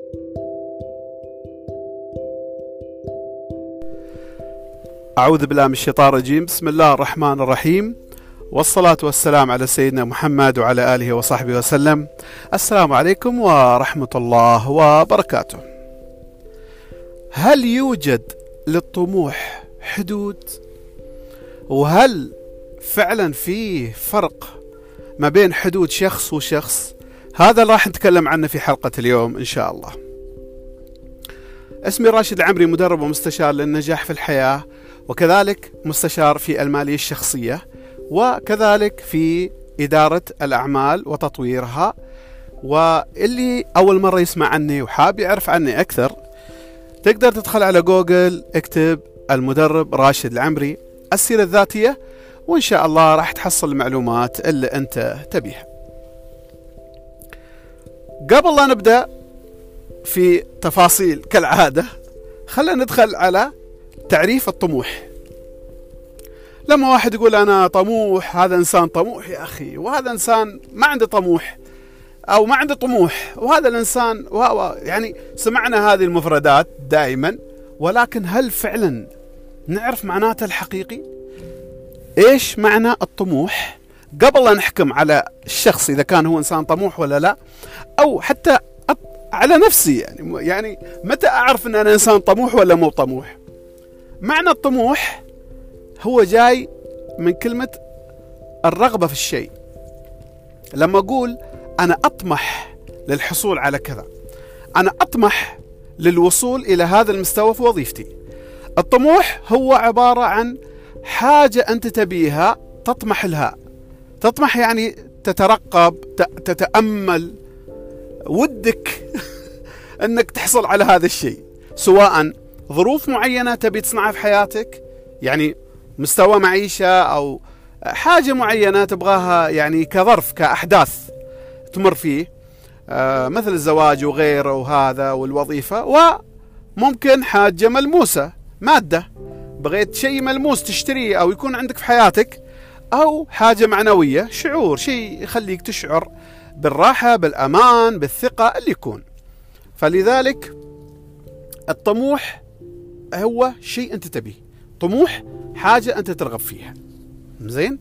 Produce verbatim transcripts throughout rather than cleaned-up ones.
أعوذ بالله من الشيطان الرجيم. بسم الله الرحمن الرحيم، والصلاة والسلام على سيدنا محمد وعلى آله وصحبه وسلم. السلام عليكم ورحمة الله وبركاته. هل يوجد للطموح حدود؟ وهل فعلا في فرق ما بين حدود شخص وشخص؟ هذا اللي راح نتكلم عنه في حلقة اليوم إن شاء الله. اسمي راشد العمري، مدرب ومستشار للنجاح في الحياة، وكذلك مستشار في المالية الشخصية، وكذلك في إدارة الأعمال وتطويرها. واللي أول مرة يسمع عني وحاب يعرف عني أكثر، تقدر تدخل على جوجل، اكتب المدرب راشد العمري السيرة الذاتية، وإن شاء الله راح تحصل المعلومات اللي أنت تبيها. قبل لا نبدأ في تفاصيل كالعادة، خلينا ندخل على تعريف الطموح. لما واحد يقول أنا طموح، هذا إنسان طموح يا أخي، وهذا إنسان ما عنده طموح، أو ما عنده طموح، وهذا الإنسان وهو يعني سمعنا هذه المفردات دائما، ولكن هل فعلا نعرف معناته الحقيقي؟ إيش معنى الطموح قبل لا نحكم على الشخص إذا كان هو إنسان طموح ولا لا، أو حتى على نفسي يعني يعني متى أعرف أن أنا إنسان طموح ولا مو طموح؟ معنى الطموح هو جاي من كلمة الرغبة في الشيء. لما أقول أنا أطمح للحصول على كذا، أنا أطمح للوصول إلى هذا المستوى في وظيفتي. الطموح هو عبارة عن حاجة أنت تبيها، تطمح لها. تطمح يعني تترقب، تتأمل، ودك أنك تحصل على هذا الشيء، سواء ظروف معينة تبي تصنعها في حياتك، يعني مستوى معيشة أو حاجة معينة تبغاها، يعني كظرف كأحداث تمر فيه، آه مثل الزواج وغيره وهذا والوظيفة. وممكن حاجة ملموسة، مادة، بغيت شيء ملموس تشتريه أو يكون عندك في حياتك، أو حاجة معنوية، شعور، شيء يخليك تشعر بالراحة، بالأمان، بالثقة اللي يكون. فلذلك الطموح هو شيء أنت تبيه، طموح حاجة أنت ترغب فيها. زين،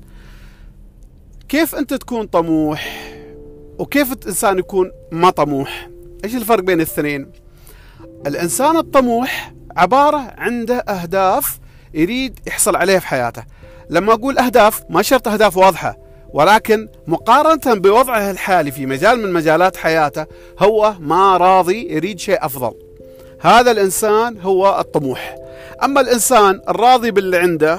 كيف أنت تكون طموح وكيف الإنسان يكون ما طموح؟ إيش الفرق بين الاثنين؟ الإنسان الطموح عبارة عنده أهداف يريد يحصل عليها في حياته. لما أقول أهداف، ما شرط أهداف واضحة، ولكن مقارنة بوضعه الحالي في مجال من مجالات حياته هو ما راضي، يريد شيء أفضل. هذا الإنسان هو الطموح. أما الإنسان الراضي باللي عنده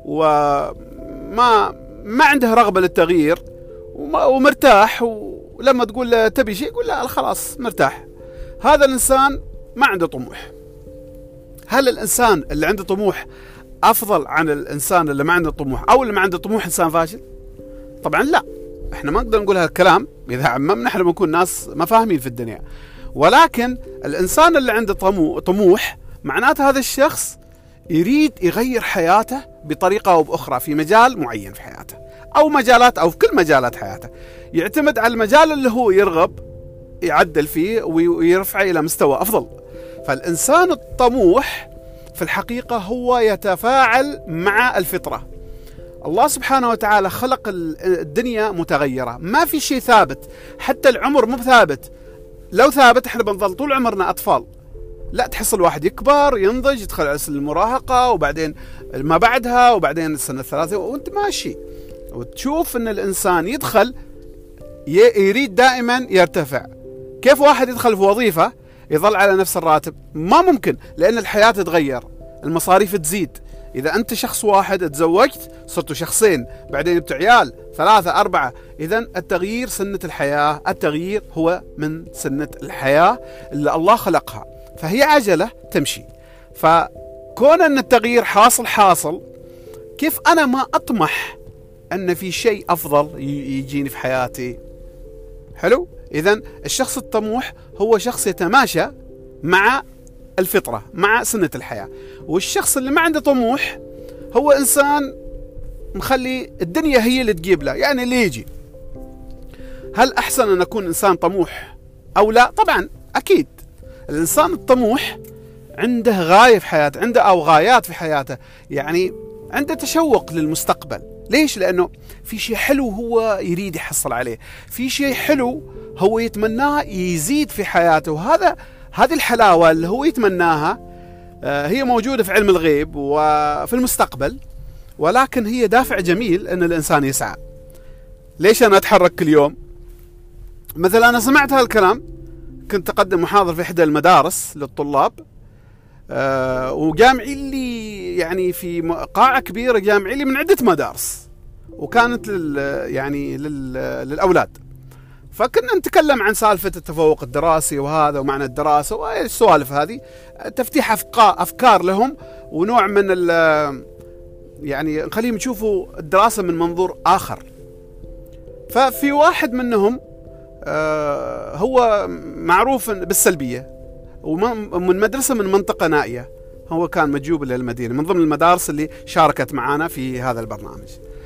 وما ما عنده رغبة للتغيير ومرتاح، ولما تقول له تبي شيء يقول لا خلاص مرتاح، هذا الإنسان ما عنده طموح. هل الإنسان اللي عنده طموح أفضل عن الإنسان اللي ما عنده طموح، أو اللي ما عنده طموح إنسان فاشل؟ طبعا لا، احنا ما نقدر نقول هالكلام، إذا عممنا احنا بنكون ناس ما فاهمين في الدنيا. ولكن الإنسان اللي عنده طموح معناته هذا الشخص يريد يغير حياته بطريقة أو بأخرى في مجال معين في حياته، أو مجالات، أو في كل مجالات حياته، يعتمد على المجال اللي هو يرغب يعدل فيه ويرفعه إلى مستوى أفضل. فالإنسان الطموح في الحقيقة هو يتفاعل مع الفطرة. الله سبحانه وتعالى خلق الدنيا متغيرة، ما في شيء ثابت، حتى العمر مو ثابت. لو ثابت احنا بنظل طول عمرنا أطفال. لا، تحصل واحد يكبر، ينضج، يدخل على سن المراهقة، وبعدين ما بعدها، وبعدين السنة الثلاثة، وانت ماشي وتشوف ان الإنسان يدخل يريد دائما يرتفع. كيف واحد يدخل في وظيفة يظل على نفس الراتب؟ ما ممكن، لأن الحياة تتغير، المصاريف تزيد. إذا أنت شخص واحد تزوجت صرتوا شخصين، بعدين جبت عيال ثلاثة أربعة، إذا التغيير سنة الحياة، التغيير هو من سنة الحياة اللي الله خلقها، فهي عجلة تمشي. فكون أن التغيير حاصل حاصل، كيف أنا ما أطمح أن في شيء أفضل يجيني في حياتي؟ حلو؟ إذن الشخص الطموح هو شخص يتماشى مع الفطرة، مع سنة الحياة. والشخص اللي ما عنده طموح هو إنسان مخلي الدنيا هي اللي تجيب له، يعني اللي يجي. هل أحسن أن أكون إنسان طموح أو لا؟ طبعا أكيد الإنسان الطموح عنده غاية في حياته، عنده أو غايات في حياته، يعني عنده تشوق للمستقبل. ليش؟ لأنه في شيء حلو هو يريد يحصل عليه، في شيء حلو هو يتمناه يزيد في حياته، وهذا هذه الحلاوة اللي هو يتمناها هي موجودة في علم الغيب وفي المستقبل، ولكن هي دافع جميل أن الإنسان يسعى. ليش أنا أتحرك كل يوم؟ مثلا أنا سمعت هالكلام، كنت أقدم محاضرة في إحدى المدارس للطلاب، أه وجامعي لي يعني في قاعة كبيرة، جامعي لي من عدة مدارس، وكانت لل يعني لل للأولاد. فكنا نتكلم عن سالفة التفوق الدراسي وهذا ومعنى الدراسة والسوالف هذه، تفتيح أفكار أفكار لهم، ونوع من ال يعني نخليهم يشوفوا الدراسة من منظور آخر. ففي واحد منهم آه هو معروف بالسلبية، ومن مدرسة من منطقة نائية، هو كان مجوب للمدينة من ضمن المدارس اللي شاركت معنا في هذا البرنامج.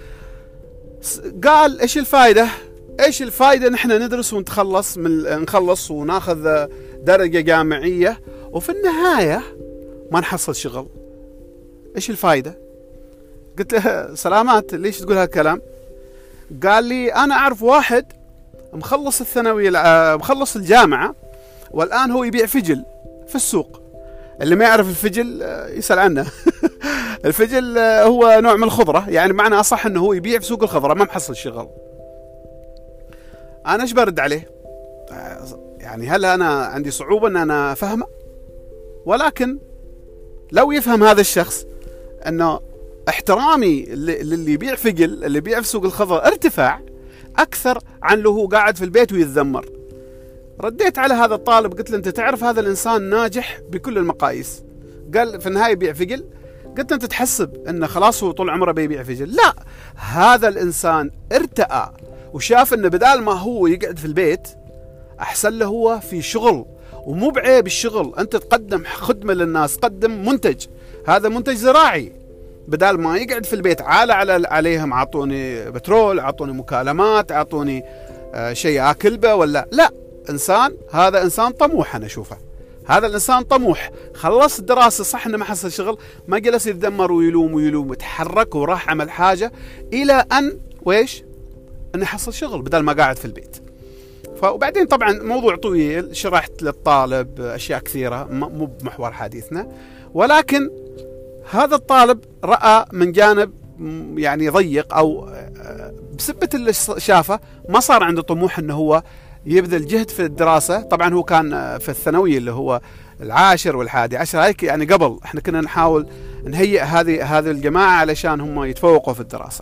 قال إيش الفائدة؟ إيش الفائدة نحن ندرس ونتخلص من نخلص وناخذ درجة جامعية وفي النهاية ما نحصل شغل؟ إيش الفائدة؟ قلت له سلامات، ليش تقول هالكلام؟ قال لي أنا أعرف واحد مخلص الثانوية مخلص الجامعة والآن هو يبيع فجل في السوق. اللي ما يعرف الفجل يسأل عنه. الفجل هو نوع من الخضرة، يعني معنى أصح أنه هو يبيع في سوق الخضرة، ما محصل شغل. أنا إيش برد عليه؟ يعني هل أنا عندي صعوبة أن أنا أفهمه؟ ولكن لو يفهم هذا الشخص أنه احترامي للي يبيع فجل، اللي يبيع في سوق الخضرة، ارتفاع أكثر عن اللي هو قاعد في البيت ويتذمر. رديت على هذا الطالب قلت له أنت تعرف هذا الإنسان ناجح بكل المقاييس. قال في النهاية يبيع فجل. قلت أنت تحسب أنه خلاص هو طول عمره بيبيع فجل؟ لا، هذا الإنسان ارتأى وشاف أنه بدال ما هو يقعد في البيت أحسن له هو في شغل. ومو بعيب الشغل، أنت تقدم خدمة للناس، قدم منتج، هذا منتج زراعي، بدال ما يقعد في البيت عالة على عليهم عطوني بترول، عطوني مكالمات، عطوني آه شيء آكل به ولا لا. إنسان، هذا إنسان طموح، أنا أشوفه هذا الإنسان طموح، خلص الدراسة صح إنه ما حصل شغل، ما جلس يتذمر ويلوم ويلوم، تحرك وراح عمل حاجة إلى أن ويش إنه حصل شغل بدل ما قاعد في البيت. وبعدين طبعا موضوع طويل، شرحت للطالب أشياء كثيرة مو بمحور حديثنا، ولكن هذا الطالب رأى من جانب يعني ضيق، أو بسبة اللي شافه ما صار عنده طموح إنه هو يبذل جهد في الدراسة. طبعا هو كان في الثانوي اللي هو العاشر والحادي عشر، هيك يعني قبل احنا كنا نحاول نهيئ هذه هذه الجماعة علشان هم يتفوقوا في الدراسة.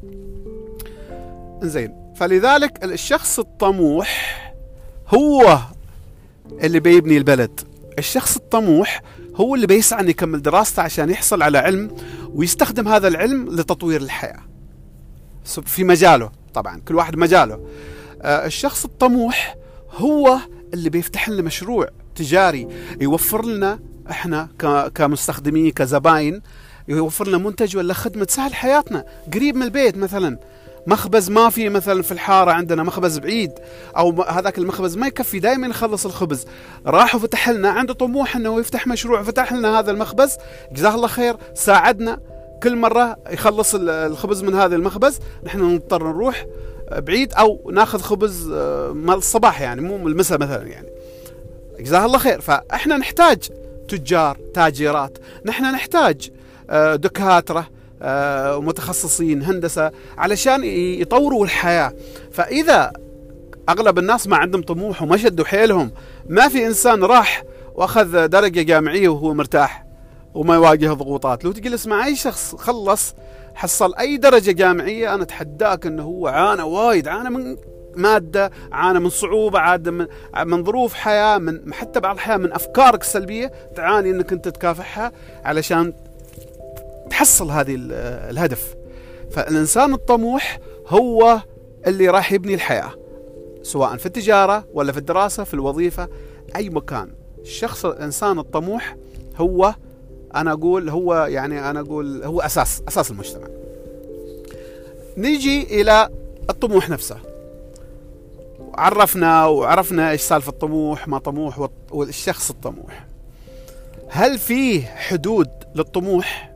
زين، فلذلك الشخص الطموح هو اللي بيبني البلد. الشخص الطموح هو اللي بيسعى أن يكمل دراسته عشان يحصل على علم ويستخدم هذا العلم لتطوير الحياة في مجاله. طبعا كل واحد مجاله. الشخص الطموح هو اللي بيفتح لنا مشروع تجاري، يوفر لنا احنا كمستخدمين كزباين، يوفر لنا منتج ولا خدمة تسهل حياتنا قريب من البيت. مثلا مخبز ما في مثلا في الحارة عندنا مخبز بعيد، أو هذاك المخبز ما يكفي دائما يخلص الخبز، راح وفتح لنا، عنده طموح أنه يفتح مشروع، فتح لنا هذا المخبز، جزاه الله خير، ساعدنا كل مرة يخلص الخبز من هذا المخبز، نحن نضطر نروح بعيد أو ناخذ خبز مال الصباح يعني مو من المساء مثلا، يعني جزاه الله خير. فإحنا نحتاج تجار، تاجرات، نحن نحتاج دكاترة، متخصصين هندسة علشان يطوروا الحياة. فإذا أغلب الناس ما عندهم طموح وما شدوا حيلهم، ما في إنسان راح وأخذ درجة جامعية وهو مرتاح وما يواجه ضغوطات. لو تجلس مع أي شخص خلص حصل أي درجة جامعية، أنا أتحداك أنه هو عانى وايد، عانى من مادة، عانى من صعوبة، عانى من من ظروف حياة، من حتى بعض الحياة من أفكارك السلبية تعاني أنك أنت تكافحها علشان تحصل هذه الهدف. فالإنسان الطموح هو اللي راح يبني الحياة، سواء في التجارة ولا في الدراسة، في الوظيفة، أي مكان. الشخص الإنسان الطموح هو أنا أقول هو يعني أنا أقول هو أساس أساس المجتمع. نيجي إلى الطموح نفسه. عرفنا وعرفنا ايش سالفة الطموح ما طموح والشخص الطموح. هل فيه حدود للطموح؟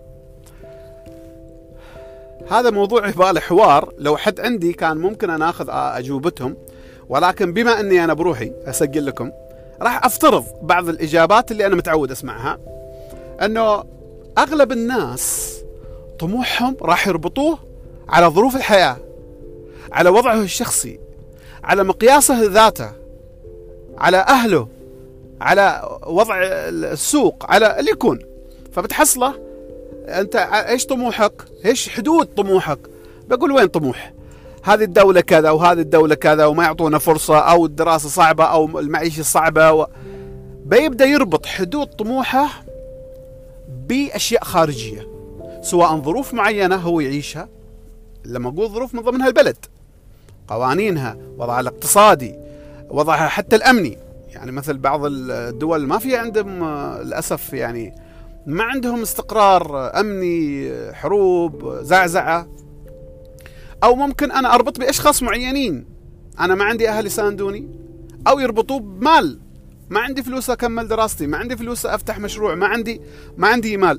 هذا موضوع يبغى حوار، لو حد عندي كان ممكن أنا أخذ أجوبتهم، ولكن بما أني أنا بروحي أسجل لكم راح أفترض بعض الإجابات اللي أنا متعود أسمعها، أنه أغلب الناس طموحهم راح يربطوه على ظروف الحياة، على وضعه الشخصي، على مقياسه ذاته، على أهله، على وضع السوق، على اللي يكون. فبتحصله أنت إيش طموحك؟ إيش حدود طموحك؟ بقول وين طموح؟ هذه الدولة كذا وهذه الدولة كذا وما يعطونا فرصة، أو الدراسة صعبة أو المعيشة صعبة و... بيبدأ يربط حدود طموحه بأشياء خارجية، سواء ظروف معينة هو يعيشها. لما أقول ظروف من ضمنها البلد، قوانينها، وضعها الاقتصادي، وضعها حتى الأمني. يعني مثل بعض الدول ما في عندهم للأسف، يعني ما عندهم استقرار أمني، حروب، زعزعة. أو ممكن أنا أربط بأشخاص معينين، أنا ما عندي أهل يساندوني، أو يربطوا بمال، ما عندي فلوس أكمل دراستي، ما عندي فلوس أفتح مشروع، ما عندي ما عندي مال.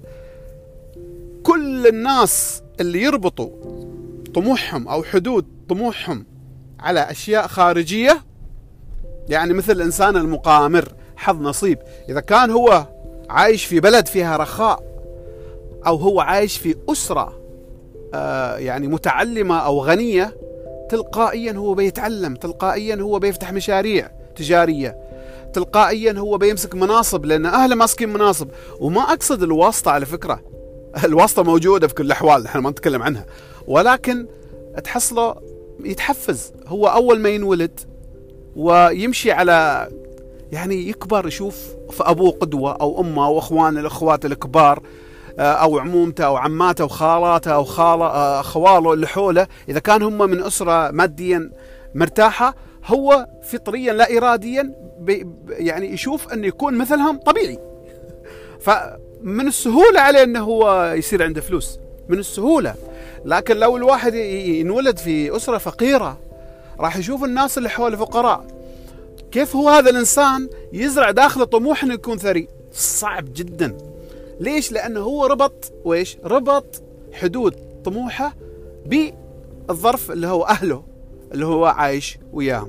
كل الناس اللي يربطوا طموحهم أو حدود طموحهم على أشياء خارجية، يعني مثل الإنسان المقامر حظ نصيب، إذا كان هو عايش في بلد فيها رخاء، أو هو عايش في أسرة آه يعني متعلمة أو غنية، تلقائيا هو بيتعلم، تلقائيا هو بيفتح مشاريع تجارية، تلقائيا هو بيمسك مناصب لأن أهله ماسكين مناصب. وما أقصد الواسطة على فكرة، الواسطة موجودة في كل الأحوال، نحن ما نتكلم عنها، ولكن تحصله يتحفز هو أول ما ينولد ويمشي على، يعني يكبر يشوف في أبوه قدوة، أو أمه أو أخوانه الأخوات الكبار، أو عمومته أو عماته أو خالاته أو خاله خواله اللي حوله، إذا كان هم من أسرة ماديا مرتاحة، هو فطريا لا إراديا يعني يشوف أن يكون مثلهم طبيعي. فمن السهولة عليه أنه هو يصير عنده فلوس، من السهولة. لكن لو الواحد ينولد في أسرة فقيرة، راح يشوف الناس اللي حوله فقراء، كيف هو هذا الإنسان يزرع داخله طموح أنه يكون ثري؟ صعب جدا. ليش؟ لأنه هو ربط وإيش؟ ربط حدود طموحه بالظرف اللي هو أهله اللي هو عايش وياهم.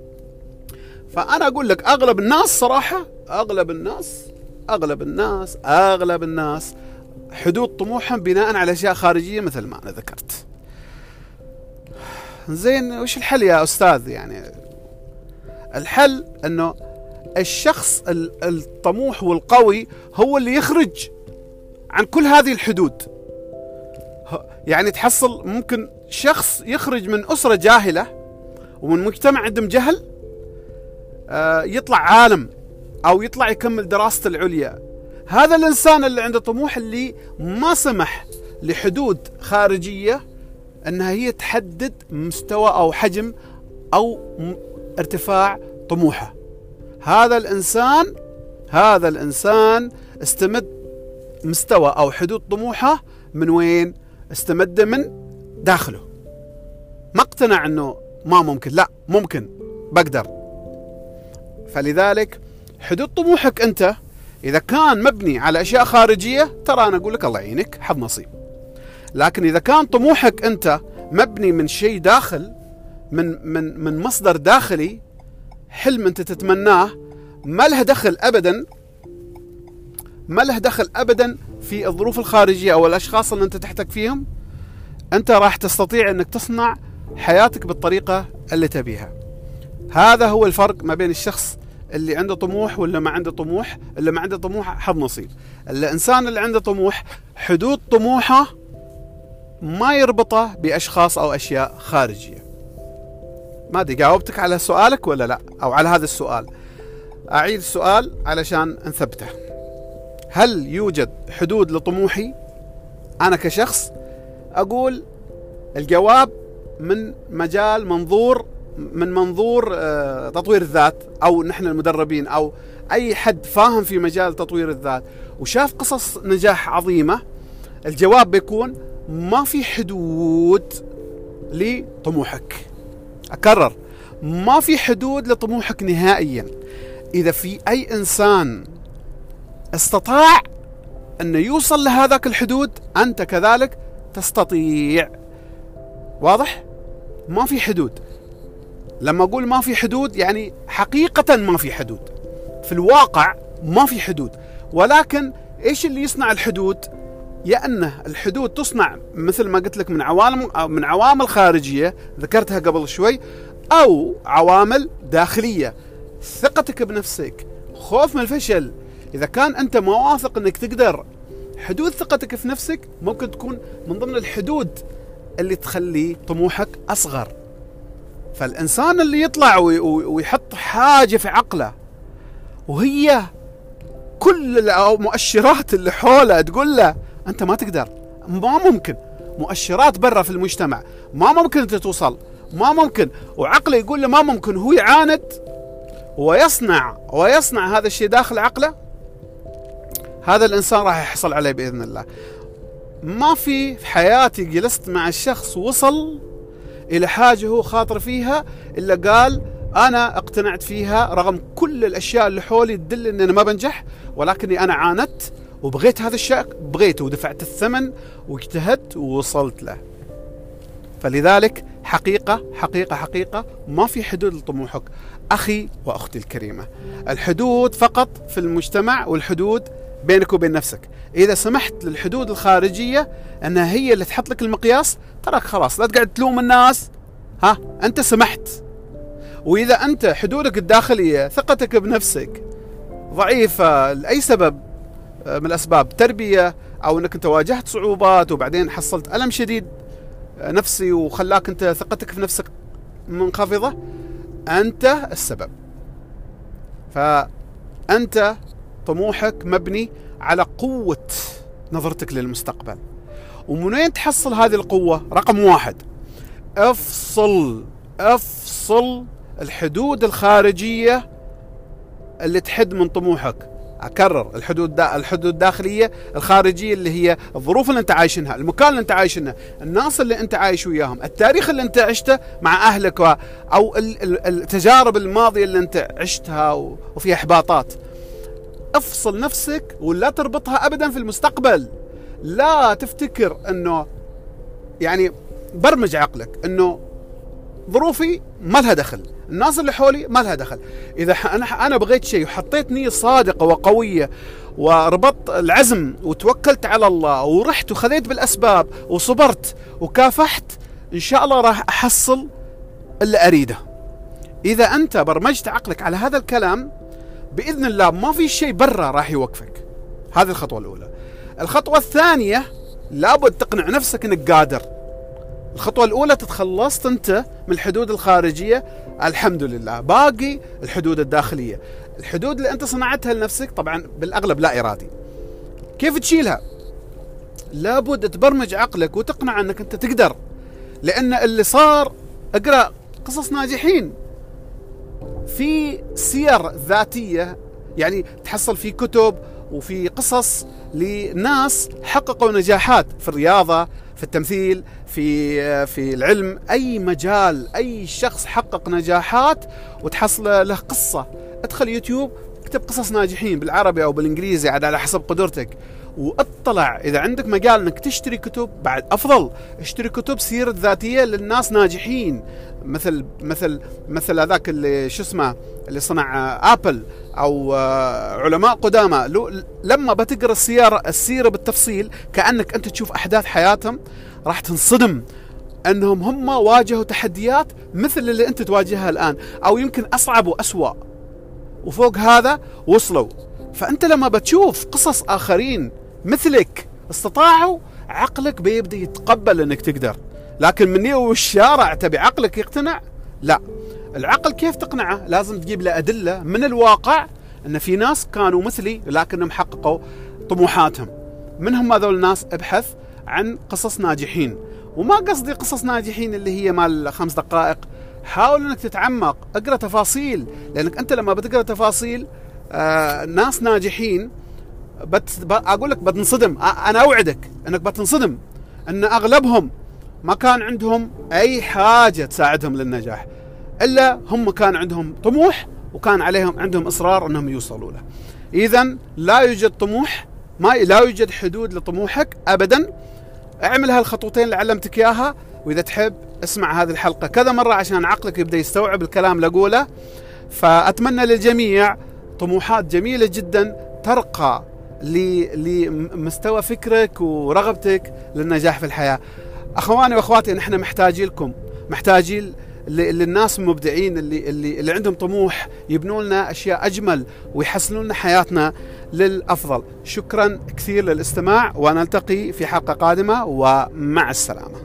فأنا أقول لك أغلب الناس صراحة، أغلب الناس أغلب الناس أغلب الناس حدود طموحهم بناء على أشياء خارجية مثل ما أنا ذكرت. زين، وش الحل يا أستاذ؟ يعني الحل أنه الشخص الطموح والقوي هو اللي يخرج عن كل هذه الحدود. يعني تحصل ممكن شخص يخرج من أسرة جاهلة ومن مجتمع عندهم جهل، يطلع عالم أو يطلع يكمل دراسته العليا. هذا الإنسان اللي عنده طموح، اللي ما سمح لحدود خارجية أنها هي تحدد مستوى أو حجم أو ارتفاع طموحه. هذا الإنسان هذا الإنسان استمد مستوى أو حدود طموحه من وين؟ استمد من داخله. ما اقتنع أنه ما ممكن، لا ممكن، بقدر. فلذلك حدود طموحك أنت إذا كان مبني على أشياء خارجية، ترى أنا أقول لك الله يعينك، حظ نصيب. لكن إذا كان طموحك أنت مبني من شيء داخل، من من من مصدر داخلي، حلم أنت تتمناه، ما له دخل أبدا ما له دخل أبدا في الظروف الخارجية أو الأشخاص اللي أنت تحتك فيهم، أنت راح تستطيع أنك تصنع حياتك بالطريقة اللي تبيها. هذا هو الفرق ما بين الشخص اللي عنده طموح واللي ما عنده طموح. اللي ما عنده طموح حظ نصيب. الإنسان اللي عنده طموح حدود طموحه ما يربطه بأشخاص أو أشياء خارجية. ما أدري جاوبتك على سؤالك ولا لا، أو على هذا السؤال. أعيد السؤال علشان نثبته. هل يوجد حدود لطموحي أنا كشخص؟ أقول الجواب من مجال منظور من منظور تطوير الذات، أو نحن المدربين، أو أي حد فاهم في مجال تطوير الذات وشاف قصص نجاح عظيمة. الجواب بيكون ما في حدود لطموحك. أكرر، ما في حدود لطموحك نهائيا. إذا في أي إنسان استطاع أن يوصل لهذاك الحدود، أنت كذلك تستطيع. واضح؟ ما في حدود. لما أقول ما في حدود يعني حقيقة ما في حدود، في الواقع ما في حدود. ولكن إيش اللي يصنع الحدود؟ يا أن الحدود تصنع مثل ما قلت لك من عوامل من عوامل خارجية ذكرتها قبل شوي، أو عوامل داخلية. ثقتك بنفسك، خوف من الفشل. إذا كان أنت ما واثق أنك تقدر، حدود ثقتك في نفسك ممكن تكون من ضمن الحدود اللي تخلي طموحك أصغر. فالإنسان اللي يطلع ويحط حاجة في عقله وهي كل المؤشرات اللي حوله تقول له أنت ما تقدر، ما ممكن، مؤشرات برا في المجتمع ما ممكن أنت توصل، ما ممكن، وعقله يقول له ما ممكن، هو يعاند ويصنع ويصنع هذا الشيء داخل عقله، هذا الإنسان راح يحصل عليه بإذن الله. ما في في حياتي جلست مع الشخص وصل إلى حاجة هو خاطر فيها إلا قال أنا اقتنعت فيها رغم كل الأشياء اللي حولي تدل أن أنا ما بنجح، ولكني أنا عاندت وبغيت هذا الشيء، بغيته ودفعت الثمن واجتهدت ووصلت له. فلذلك حقيقة حقيقة حقيقة ما في حدود لطموحك أخي وأختي الكريمة. الحدود فقط في المجتمع، والحدود بينك وبين نفسك. إذا سمحت للحدود الخارجية أنها هي اللي تحط لك المقياس، تراك خلاص لا تقعد تلوم الناس، ها أنت سمحت. وإذا أنت حدودك الداخلية، ثقتك بنفسك ضعيفة لأي سبب من الأسباب، تربية أو أنك أنت واجهت صعوبات وبعدين حصلت ألم شديد نفسي وخلاك أنت ثقتك في نفسك منخفضة، أنت السبب. فأنت طموحك مبني على قوة نظرتك للمستقبل. ومن وين تحصل هذه القوة؟ رقم واحد، افصل افصل الحدود الخارجية اللي تحد من طموحك. أكرر، الحدود دا الحدود الداخلية الخارجية اللي هي الظروف اللي أنت عايشنها، المكان اللي أنت عايشنه، الناس اللي أنت عايش وياهم، التاريخ اللي أنت عشته مع أهلك، أو التجارب الماضية اللي أنت عشتها وفيها إحباطات. افصل نفسك ولا تربطها أبدا في المستقبل. لا تفتكر أنه يعني برمج عقلك أنه ظروفي ما لها دخل، الناس اللي حولي ما لها دخل. إذا أنا أنا بغيت شيء وحطيت نية صادقة وقوية وربطت العزم وتوكلت على الله ورحت وخذيت بالأسباب وصبرت وكافحت، إن شاء الله راح أحصل اللي أريده. إذا أنت برمجت عقلك على هذا الكلام، بإذن الله ما في شيء برا راح يوقفك. هذه الخطوة الأولى. الخطوة الثانية، لابد تقنع نفسك أنك قادر. الخطوة الأولى تتخلصت أنت من الحدود الخارجية، الحمد لله. باقي الحدود الداخلية، الحدود اللي أنت صنعتها لنفسك، طبعا بالأغلب لا إرادي. كيف تشيلها؟ لابد تبرمج عقلك وتقنع أنك أنت تقدر. لأن اللي صار، اقرأ قصص ناجحين في سير ذاتية، يعني تحصل في كتب وفي قصص لناس حققوا نجاحات في الرياضة، في التمثيل، في في العلم، أي مجال، أي شخص حقق نجاحات وتحصل له قصة. ادخل يوتيوب، اكتب قصص ناجحين بالعربي أو بالإنجليزي عاد على حسب قدرتك، واطلع. إذا عندك مجال أنك تشتري كتب بعد أفضل، اشتري كتب سيرة ذاتية للناس ناجحين، مثل مثل مثل هذاك اللي شو اسمه اللي صنع آبل، أو علماء قدامى. لما بتقرأ السيرة السيرة بالتفصيل كأنك أنت تشوف أحداث حياتهم، راح تنصدم أنهم هم واجهوا تحديات مثل اللي أنت تواجهها الآن، أو يمكن أصعب وأسوأ، وفوق هذا وصلوا. فأنت لما بتشوف قصص آخرين مثلك استطاعوا، عقلك بيبدأ يتقبل أنك تقدر. لكن من يو الشارع تبي عقلك يقتنع؟ لا. العقل كيف تقنعه؟ لازم تجيب له أدلة من الواقع أن في ناس كانوا مثلي لكنهم حققوا طموحاتهم. منهم هذول الناس؟ ابحث عن قصص ناجحين. وما قصدي قصص ناجحين اللي هي مال خمس دقائق، حاول أنك تتعمق، اقرأ تفاصيل. لأنك أنت لما بتقرأ تفاصيل آه ناس ناجحين، بت... أقول لك بتنصدم. أنا أوعدك أنك بتنصدم أن أغلبهم ما كان عندهم أي حاجة تساعدهم للنجاح. إلا هم كان عندهم طموح وكان عليهم عندهم إصرار أنهم يوصلوا له. إذن لا يوجد طموح، ما لا يوجد حدود لطموحك أبدا. اعمل هالخطوتين اللي علمتك إياها، وإذا تحب اسمع هذه الحلقة كذا مرة عشان عقلك يبدأ يستوعب الكلام اللي أقوله. فأتمنى للجميع طموحات جميلة جدا ترقى لمستوى فكرك ورغبتك للنجاح في الحياة. أخواني وأخواتي، نحن محتاجين لكم، محتاجين للناس المبدعين اللي, اللي, اللي عندهم طموح يبنوا لنا أشياء أجمل ويحسنوا لنا حياتنا للأفضل. شكرا كثير للاستماع، ونلتقي في حلقة قادمة، ومع السلامة.